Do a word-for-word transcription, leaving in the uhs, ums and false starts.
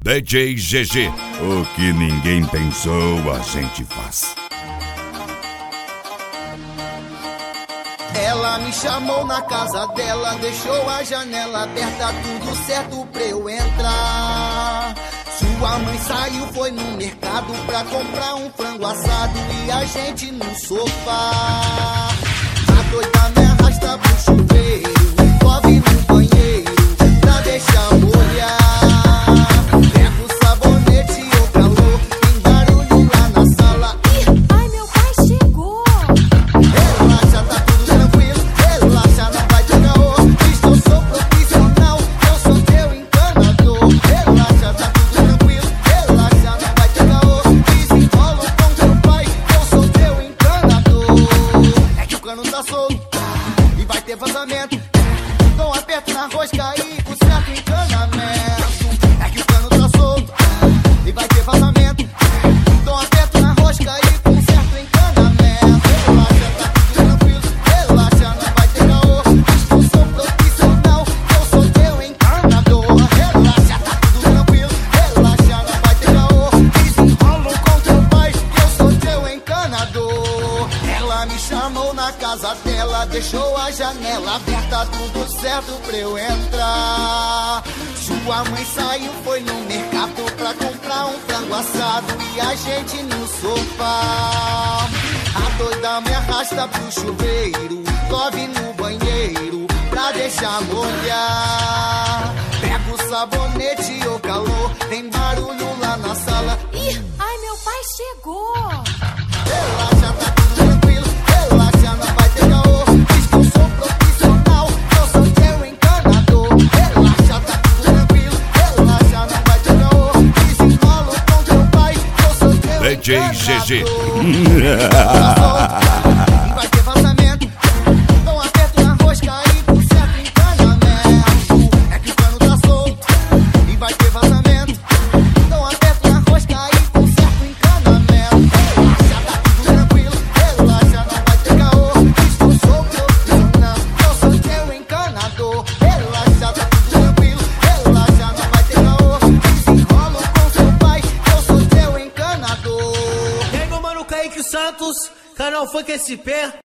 D J G G. O que ninguém pensou, a gente faz. Ela me chamou na casa dela, deixou a janela aberta, tudo certo pra eu entrar. Sua mãe saiu, foi no mercado pra comprar um frango assado e a gente no sofá. A doida me arrasta pro chuveiro, envolve no banheiro pra deixar molhar. Pega o sabonete e o calor, tem barulho lá na sala. Ih, ai meu pai chegou. Relaxa, tá tudo tranquilo, relaxa, não vai ter caô. Diz que eu sou profissional, eu sou teu encanador. Relaxa, tá tudo tranquilo, relaxa, não vai ter caô. Desenrola com teu pai, eu sou teu encanador. É que o cano tá solto e vai ter vazamento. Dou um aperto na rosca e com certo encanamento. É que o cano tá solto e vai ter vazamento. Dou um aperto na rosca e com certo encanamento. Relaxa, tá tudo tranquilo, relaxa, não vai ter caô. Diz que eu sou profissional, eu sou teu encanador. Relaxa, tá tudo tranquilo, relaxa, não vai ter caô. Desenrolo com teu pai, eu sou teu encanador. Ela me chamou na casa dela, deixou a janela aberta, tudo certo pra eu entrar. Sua mãe saiu, foi no mercado pra comprar um frango assado e a gente no sofá. A doida me arrasta pro chuveiro, love no banheiro pra deixar molhar. Pega o sabonete e o calor, tem barulho lá na sala. Ih, ai meu pai chegou. Relaxa, tá tudo tranquilo, relaxa, não vai ter caô. Diz que eu sou profissional, eu sou teu encanador. Relaxa, tá tudo tranquilo, relaxa, não vai ter caô. Desenrolo com teu pai, eu sou teu D J G G. encanador. E vai ter vazamento, dou um aperto na rosca e com certo encanamento. É que o cano tá solto e vai ter vazamento. Dou um aperto na rosca e com certo encanamento. Relaxa, tá tudo tranquilo, relaxa, não vai ter caô. Diz que eu sou profissional, eu sou teu encanador. Relaxa, tá tudo tranquilo, relaxa, não vai ter caô. Desenrolo com seu pai, eu sou teu encanador. E aí, meu mano Kaique Santos, canal Funk S P.